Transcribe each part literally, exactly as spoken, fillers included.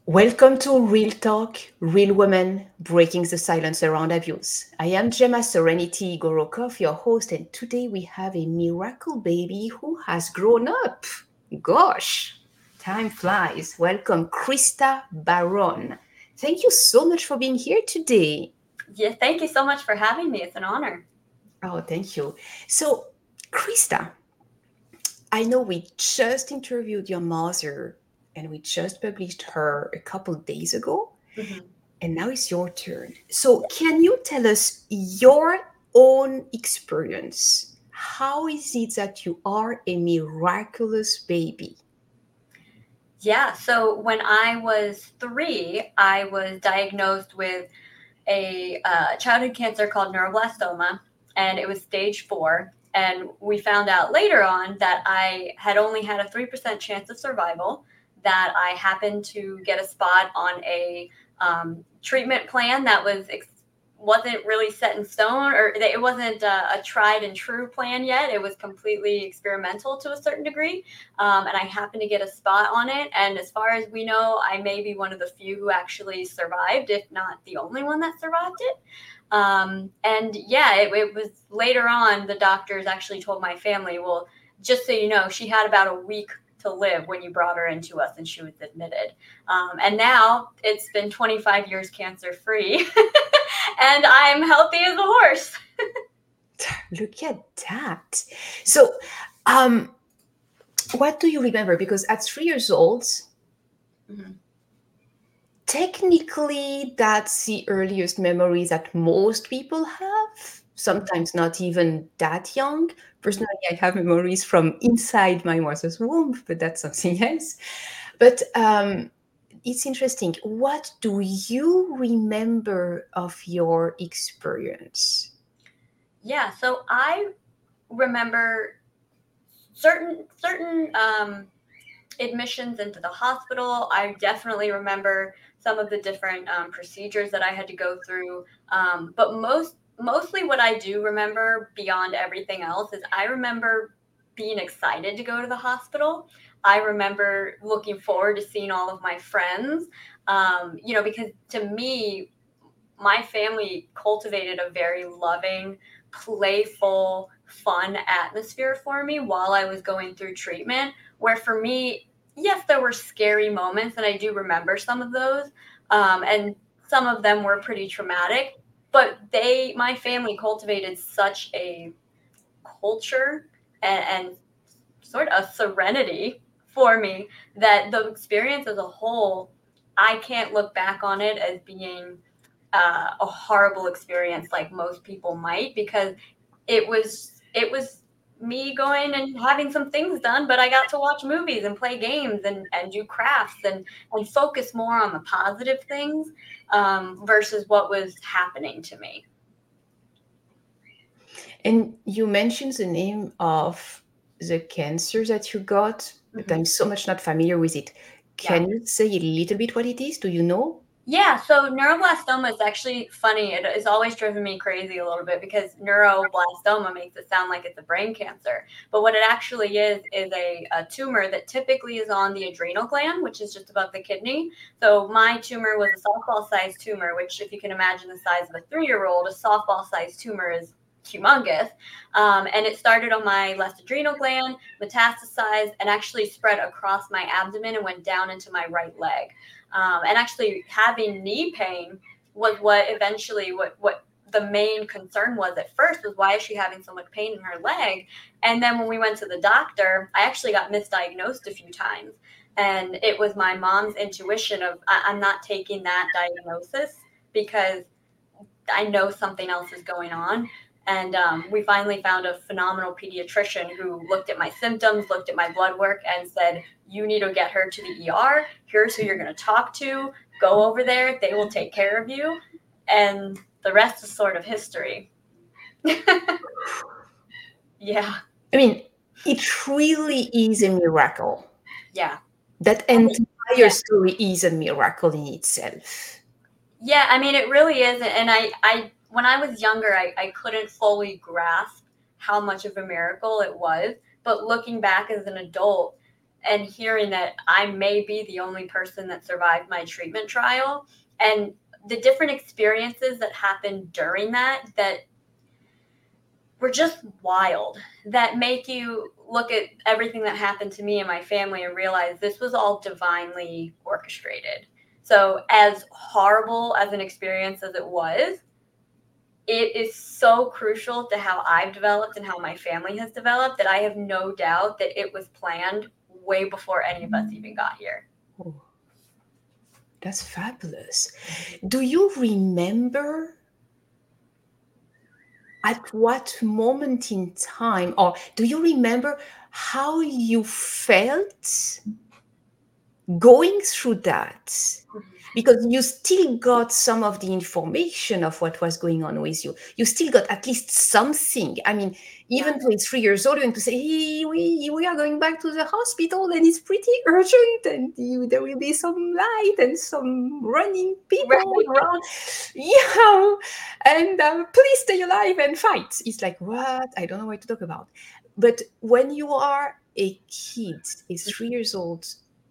Welcome to Real Talk, Real Women, Breaking the Silence Around Abuse. I am Gemma Serenity Gorokov, your host, and today we have a miracle baby who has grown up. Gosh, time flies. Welcome, Krista Baron. Thank you so much for being here today. Yeah, thank you so much for having me. It's an honor. Oh, thank you. So, Krista, I know we just interviewed your mother and we just published her a couple days ago. Mhm. And now it's your turn. So, can you tell us your own experience? How is it that you are a miraculous baby? Yeah, so when I was three, I was diagnosed with a uh, childhood cancer called neuroblastoma, and it was stage four. And we found out later on that I had only had a three percent chance of survival, that I happened to get a spot on a um, treatment plan that was ex- wasn't really set in stone, or that it wasn't uh, a tried and true plan yet. It was completely experimental to a certain degree. Um, and I happened to get a spot on it. And as far as we know, I may be one of the few who actually survived, if not the only one that survived it. Um, and yeah, it, it was later on, the doctors actually told my family, well, just so you know, she had about a week to live when you brought her into us and she was admitted. Um, and now it's been twenty-five years cancer free. And I'm healthy as a horse. Look at that. So, um, what do you remember? Because at three years old, Mhm. technically, that's the earliest memory that most people have. Sometimes not even that young. Personally, I have memories from inside my mother's womb, but that's something else. But um, it's interesting. What do you remember of your experience? Yeah, so I remember certain certain um, admissions into the hospital. I definitely remember some of the different um, procedures that I had to go through. Um, but most mostly what I do remember beyond everything else is I remember being excited to go to the hospital. I remember looking forward to seeing all of my friends. Um, you know, because to me, my family cultivated a very loving, playful, fun atmosphere for me while I was going through treatment. Where for me, yes, there were scary moments, and I do remember some of those. Um, and some of them were pretty traumatic, but they, my family cultivated such a culture and, and sort of a serenity for me that the experience as a whole, I can't look back on it as being uh, a horrible experience like most people might, because it was it was me going and having some things done, but I got to watch movies and play games and, and do crafts and and focus more on the positive things, um, versus what was happening to me. And you mentioned the name of the cancer that you got, but Hmm. I'm so much not familiar with it. Yeah. Can you say a little bit what it is? Do you know? Yeah, so neuroblastoma is actually funny. It has always driven me crazy a little bit because neuroblastoma makes it sound like it's a brain cancer. But what it actually is is a, a tumor that typically is on the adrenal gland, which is just above the kidney. So my tumor was a softball sized tumor, which, if you can imagine the size of a three year old, a softball sized tumor is humongous. Um, and it started on my left adrenal gland, metastasized, and actually spread across my abdomen and went down into my right leg. Um, and actually having knee pain was what eventually what what the main concern was at first, was why is she having so much pain in her leg. And then when we went to the doctor, I actually got misdiagnosed a few times, and it was my mom's intuition of, I- I'm not taking that diagnosis because I know something else is going on. And um, we finally found a phenomenal pediatrician who looked at my symptoms, looked at my blood work, and said, you need to get her to the E R. Here's who you're going to talk to. Go over there. They will take care of you. And the rest is sort of history. Yeah. I mean, it really is a miracle. Yeah. That I mean, entire yeah. story is a miracle in itself. Yeah, I mean, it really is. And I, I when I was younger, I, I couldn't fully grasp how much of a miracle it was. But looking back as an adult, and hearing that I may be the only person that survived my treatment trial, and the different experiences that happened during that that were just wild, that make you look at everything that happened to me and my family and realize this was all divinely orchestrated. So as horrible as an experience as it was, it is so crucial to how I've developed and how my family has developed that I have no doubt that it was planned way before any of us even got here. Oh, that's fabulous. Do you remember at what moment in time, or do you remember how you felt going through that? Because you still got some of the information of what was going on with you. You still got at least something. I mean, even though it's three years old, and to say, hey, we, we are going back to the hospital and it's pretty urgent and you, there will be some light and some running people Right. around. Yeah. And uh, please stay alive and fight. It's like, what? I don't know what to talk about. But when you are a kid, a three years old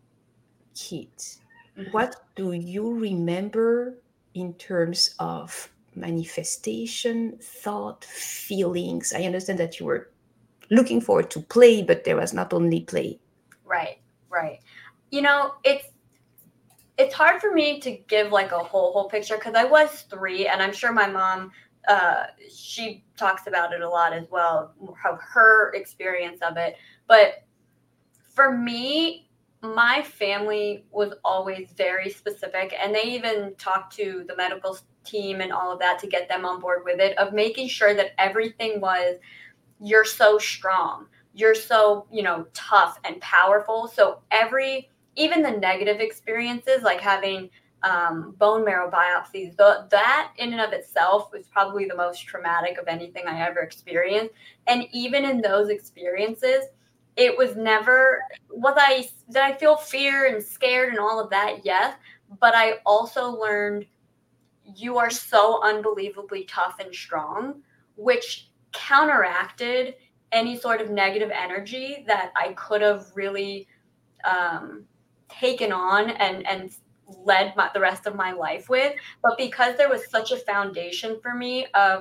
kid, what do you remember in terms of manifestation, thought, feelings? I understand that you were looking forward to play, but there was not only play. Right, right. You know, it's it's hard for me to give like a whole whole picture because I was three, and I'm sure my mom, uh, she talks about it a lot as well, how her experience of it. But for me, my family was always very specific, and they even talked to the medical team and all of that to get them on board with it, of making sure that everything was, you're so strong, you're so, you know, tough and powerful. So every, even the negative experiences, like having um, bone marrow biopsies, the, that in and of itself was probably the most traumatic of anything I ever experienced. And even in those experiences, it was never, was I, did I feel fear and scared and all of that? Yes. But I also learned you are so unbelievably tough and strong, which counteracted any sort of negative energy that I could have really um, taken on and, and led my, the rest of my life with. But because there was such a foundation for me of,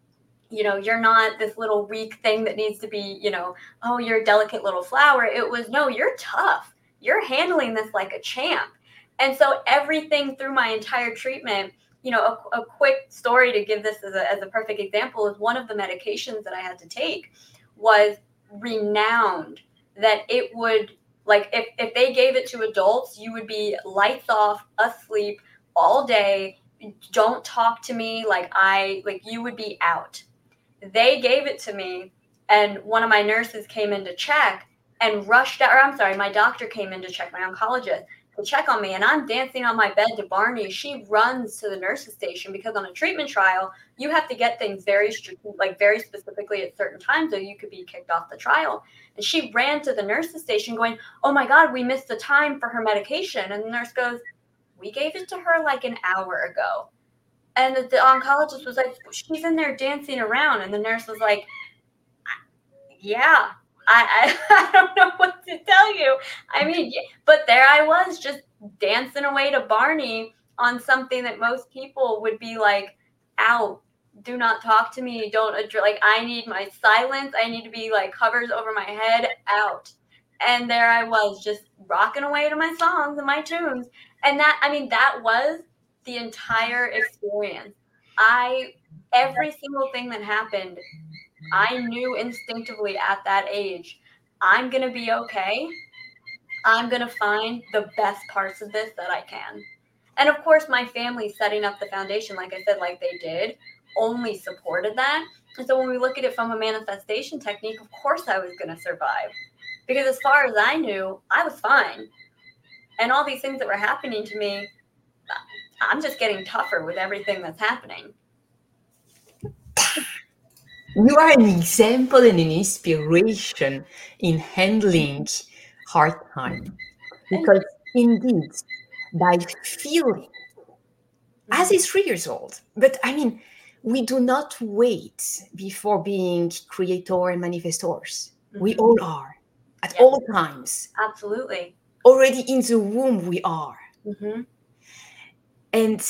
you know, you're not this little weak thing that needs to be, you know, oh, you're a delicate little flower. It was, no, you're tough. You're handling this like a champ. And so everything through my entire treatment, you know, a, a quick story to give this as a, as a perfect example is one of the medications that I had to take was renowned that it would, like, if, if they gave it to adults, you would be lights off, asleep all day. Don't talk to me. Like I, like you would be out. They gave it to me, and one of my nurses came in to check and rushed out, or I'm sorry, my doctor came in to check, my oncologist, to check on me, and I'm dancing on my bed to Barney. She runs to the nurse's station because on a treatment trial, you have to get things very, like very specifically at certain times, or you could be kicked off the trial. And she ran to the nurse's station going, oh my God, we missed the time for her medication. And the nurse goes, we gave it to her like an hour ago. And the, the oncologist was like, she's in there dancing around. And the nurse was like, yeah, I, I, I don't know what to tell you. I mean, but there I was just dancing away to Barney on something that most people would be like, out, do not talk to me. Don't address, like, I need my silence. I need to be like covers over my head, out. And there I was just rocking away to my songs and my tunes. And that, I mean, that was the entire experience. I, every single thing that happened, I knew instinctively at that age, I'm going to be okay. I'm going to find the best parts of this that I can. And of course, my family setting up the foundation, like I said, like they did, only supported that. And so when we look at it from a manifestation technique, of course I was going to survive. Because as far as I knew, I was fine. And all these things that were happening to me, I'm just getting tougher with everything that's happening. You are an example and an inspiration in handling hard time. Because indeed, by feeling, as a three years old, but I mean, we do not wait before being creator and manifestors. Mm-hmm. We all are. at Yeah. all times. Absolutely. Already in the womb we are. Mm-hmm. And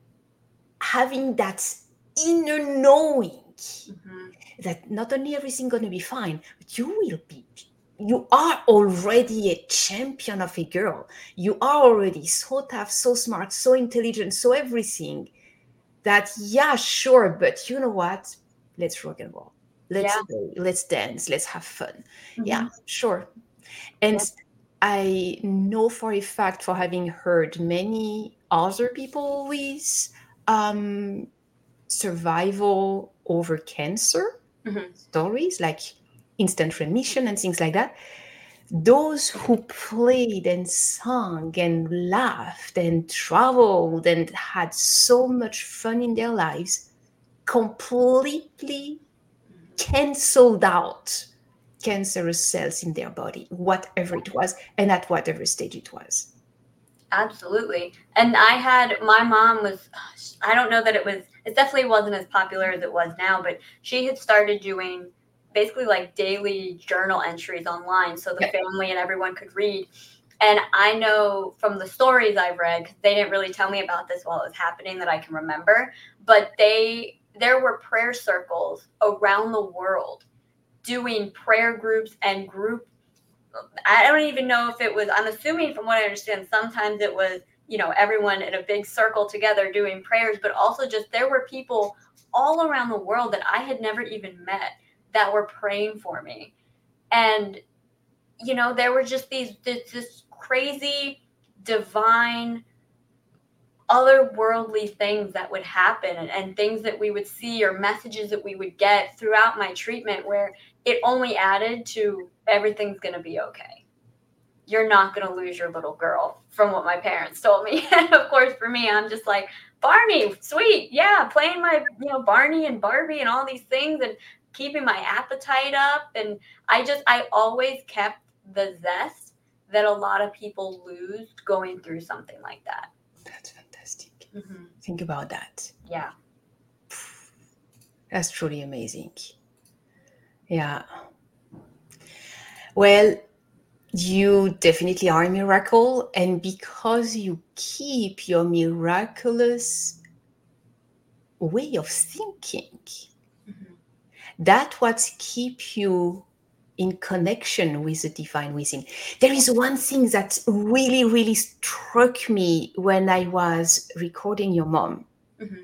having that inner knowing Mm-hmm. that not only everything going to be fine, but you will be, you are already a champion of a girl. You are already so tough, so smart, so intelligent, so everything that, yeah, sure, but you know what? Let's rock and roll. Yeah. Let's play, let's dance, let's have fun. Yeah, Mm-hmm. sure. And Yeah. I know for a fact, for having heard many other people with um, survival over cancer Mm-hmm. stories, like instant remission and things like that, those who played and sung and laughed and traveled and had so much fun in their lives completely canceled out cancerous cells in their body, whatever it was, and at whatever stage it was. Absolutely. And I had, my mom was, I don't know that it was, it definitely wasn't as popular as it was now, but she had started doing basically like daily journal entries online so the Yeah. family and everyone could read. And I know from the stories I've read, 'cause they didn't really tell me about this while it was happening that I can remember, but they, there were prayer circles around the world doing prayer groups and group, I don't even know if it was, I'm assuming from what I understand, sometimes it was, you know, everyone in a big circle together doing prayers, but also just there were people all around the world that I had never even met that were praying for me. And, you know, there were just these, this, this crazy, divine, otherworldly things that would happen and, and things that we would see or messages that we would get throughout my treatment where it only added to everything's going to be okay. You're not going to lose your little girl, from what my parents told me. And of course, for me, I'm just like, Barney, sweet. Yeah, playing my, you know, Barney and Barbie and all these things and keeping my appetite up. And I just, I always kept the zest that a lot of people lose going through something like that. That's fantastic. Mm-hmm. Think about that. Yeah. That's truly amazing. Yeah. Well, you definitely are a miracle. And because you keep your miraculous way of thinking, Mm-hmm. that's what keeps you in connection with the divine within. There is one thing that really, really struck me when I was recording your mom. Mm-hmm.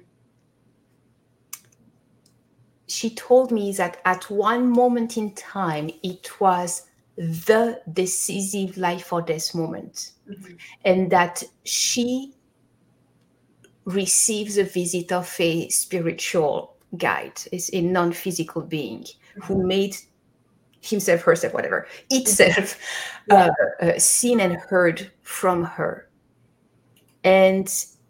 She told me that at one moment in time, it was the decisive life or death moment, Mm-hmm. and that she receives a visit of a spiritual guide, is a non-physical being Mm-hmm. who made himself, herself, whatever, itself, Yeah. uh, uh, seen and heard from her. And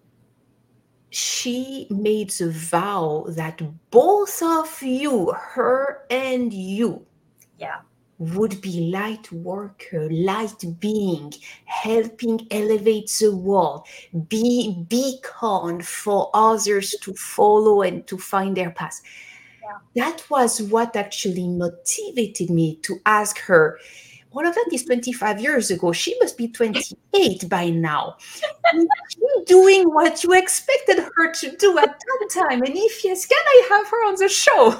she made the vow that both of you, her and you, Yeah. would be light worker, light being, helping elevate the world, be beacon for others to follow and to find their path. Yeah. That was what actually motivated me to ask her. All of that is twenty-five years ago. She must be twenty-eight by now. Is she doing what you expected her to do at that time? And if yes, can I have her on the show?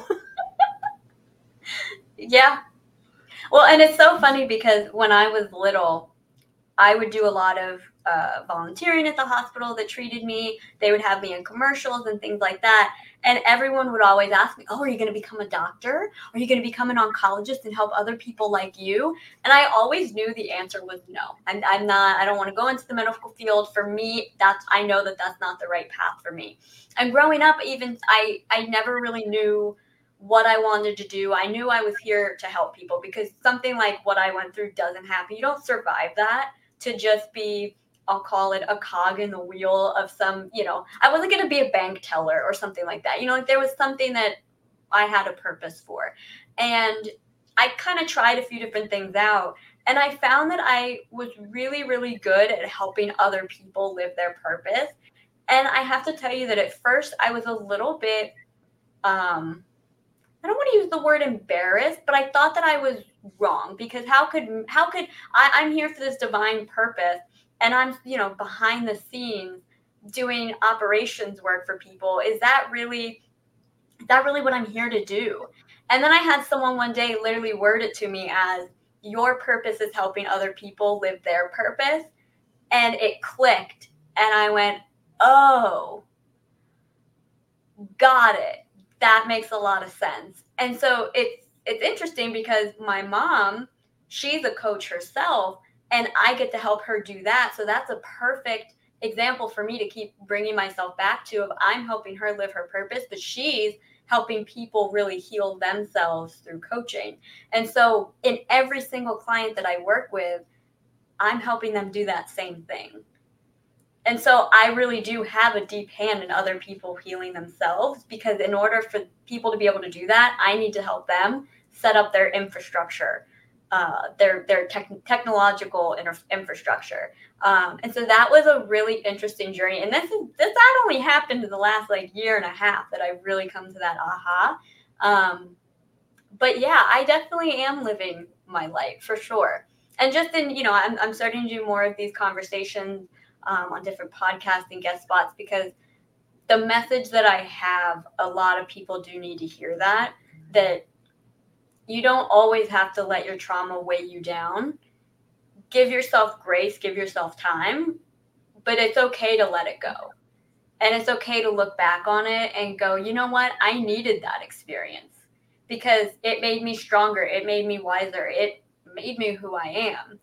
Yeah. Well, and it's so funny because when I was little, I would do a lot of uh, volunteering at the hospital that treated me. They would have me in commercials and things like that. And everyone would always ask me, oh, are you going to become a doctor? Are you going to become an oncologist and help other people like you? And I always knew the answer was no. I'm, I'm not, I don't want to go into the medical field. For me, that's, I know that that's not the right path for me. And growing up, even I, I never really knew what I wanted to do. I knew I was here to help people because something like what I went through doesn't happen. You don't survive that to just be, I'll call it a cog in the wheel of some, you know, I wasn't going to be a bank teller or something like that. You know, like there was something that I had a purpose for. And I kind of tried a few different things out. And I found that I was really, really good at helping other people live their purpose. And I have to tell you that at first I was a little bit, um, I don't want to use the word embarrassed, but I thought that I was wrong, because how could, how could I, I'm here for this divine purpose, and I'm, you know, behind the scenes doing operations work for people. Is that really, is that really what I'm here to do? And then I had someone one day literally word it to me as, your purpose is helping other people live their purpose. And it clicked. And I went, oh, got it. That makes a lot of sense. And so it's it's interesting because my mom, she's a coach herself, and I get to help her do that. So that's a perfect example for me to keep bringing myself back to, of I'm helping her live her purpose, but she's helping people really heal themselves through coaching. And so in every single client that I work with, I'm helping them do that same thing. And so I really do have a deep hand in other people healing themselves, because in order for people to be able to do that, I need to help them set up their infrastructure, uh, their their tech, technological inter- infrastructure. Um, and so that was a really interesting journey. And this is this that only happened in the last like year and a half that I've really come to that aha. Um, but yeah, I definitely am living my life for sure. And just in, you know, I'm I'm starting to do more of these conversations um, on different podcasts and guest spots, because the message that I have, a lot of people do need to hear that, that you don't always have to let your trauma weigh you down. Give yourself grace, give yourself time, but it's okay to let it go. And it's okay to look back on it and go, you know what? I needed that experience because it made me stronger. It made me wiser. It made me who I am.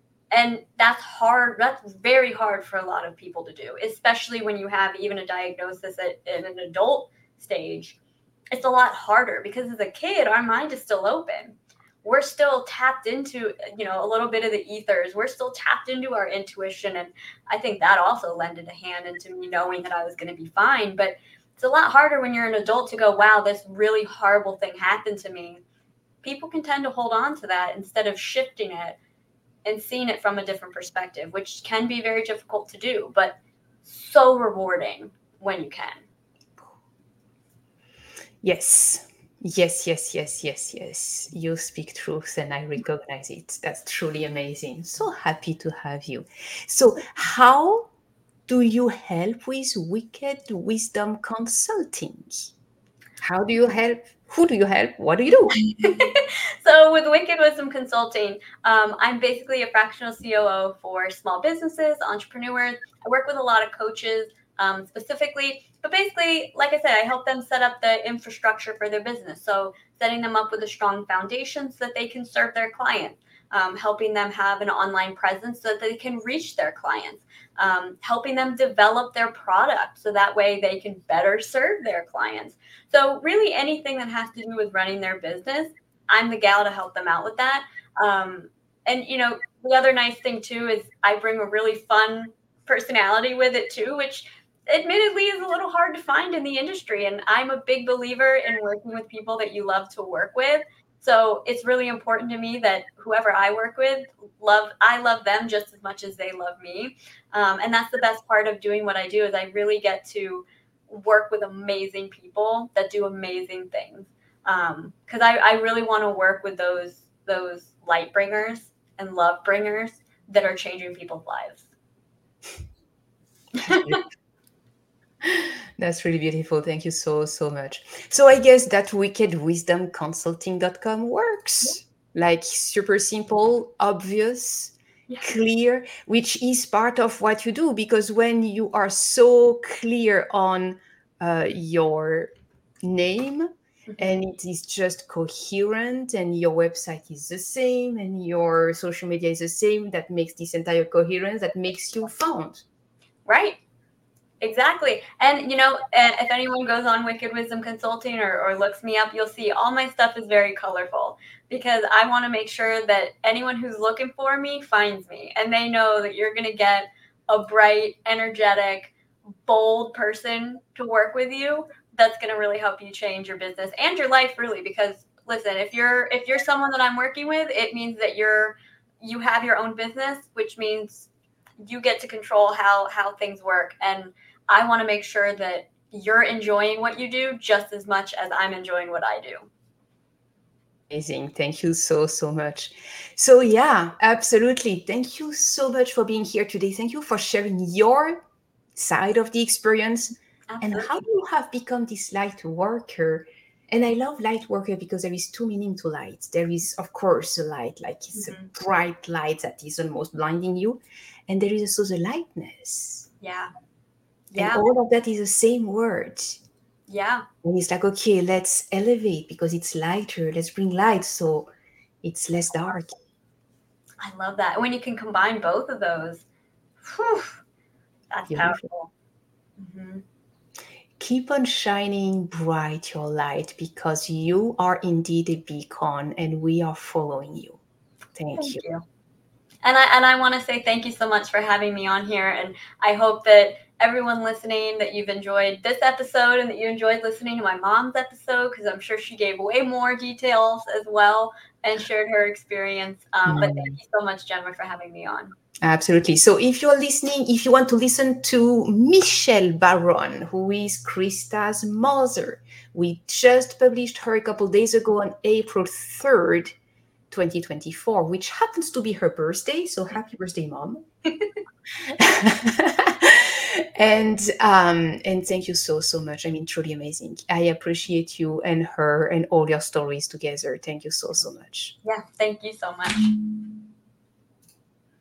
And that's hard. That's very hard for a lot of people to do, especially when you have even a diagnosis at, in an adult stage. It's a lot harder because as a kid, our mind is still open. We're still tapped into, you know, a little bit of the ethers. We're still tapped into our intuition. And I think that also lended a hand into me knowing that I was going to be fine. But it's a lot harder when you're an adult to go, wow, this really horrible thing happened to me. People can tend to hold on to that instead of shifting it and seeing it from a different perspective, which can be very difficult to do, but so rewarding when you can. Yes. Yes, yes, yes, yes, yes. You speak truth and I recognize it. That's truly amazing. So happy to have you. So, how do you help with Wicked Wisdom Consulting? How do you help? Who do you help? What do you do? So with Wicked Wisdom Consulting, um, I'm basically a fractional C O O for small businesses, entrepreneurs. I work with a lot of coaches um, specifically, but basically, like I said, I help them set up the infrastructure for their business. So setting them up with a strong foundation so that they can serve their clients, um, helping them have an online presence so that they can reach their clients, um, helping them develop their product so that way they can better serve their clients. So really anything that has to do with running their business, I'm the gal to help them out with that. Um, and, you know, the other nice thing, too, is I bring a really fun personality with it, too, which admittedly is a little hard to find in the industry. And I'm a big believer in working with people that you love to work with. So it's really important to me that whoever I work with, love, I love them just as much as they love me. Um, and that's the best part of doing what I do, is I really get to work with amazing people that do amazing things. Um, because I, I really want to work with those those light bringers and love bringers that are changing people's lives. That's really beautiful. Thank you so, so much. So I guess that wicked wisdom consulting dot com works. Like super simple, obvious, Yeah. clear, which is part of what you do. Because when you are so clear on uh, your name, Mhm. and it is just coherent, and your website is the same, and your social media is the same, that makes this entire coherence, that makes you found. Right. Exactly. And, you know, if anyone goes on Wicked Wisdom Consulting or, or looks me up, you'll see all my stuff is very colorful, because I want to make sure that anyone who's looking for me finds me, and they know that you're going to get a bright, energetic, bold person to work with you that's going to really help you change your business and your life, really. Because listen, if you're if you're someone that I'm working with, it means that you're you have your own business, which means you get to control how how things work. And I want to make sure that you're enjoying what you do just as much as I'm enjoying what I do. Amazing. Thank you so, so much. So, yeah, absolutely. Thank you so much for being here today. Thank you for sharing your side of the experience and Absolutely. how you have become this light worker. And I love light worker because there is two meaning to light. There is, of course, a light, like it's Mhm. a bright light that is almost blinding you. And there is also the lightness. Yeah. And Yeah. all of that is the same word. Yeah. And it's like, okay, let's elevate because it's lighter. Let's bring light so it's less dark. I love that. When you can combine both of those, whew, that's Beautiful. powerful. Mm-hmm. Keep on shining bright your light because you are indeed a beacon and we are following you. Thank, Thank you. you. And I and I want to say thank you so much for having me on here. And I hope that everyone listening, that you've enjoyed this episode and that you enjoyed listening to my mom's episode, because I'm sure she gave way more details as well and shared her experience. Um, but thank you so much, Gemma, for having me on. Absolutely. So if you're listening, if you want to listen to Michelle Baron, who is Krista's mother, we just published her a couple days ago on April third, twenty twenty-four, which happens to be her birthday. So happy birthday, Mom. and um and thank you so so much. I mean, truly amazing. I appreciate you and her and all your stories together. Thank you so so much. Yeah, thank you so much.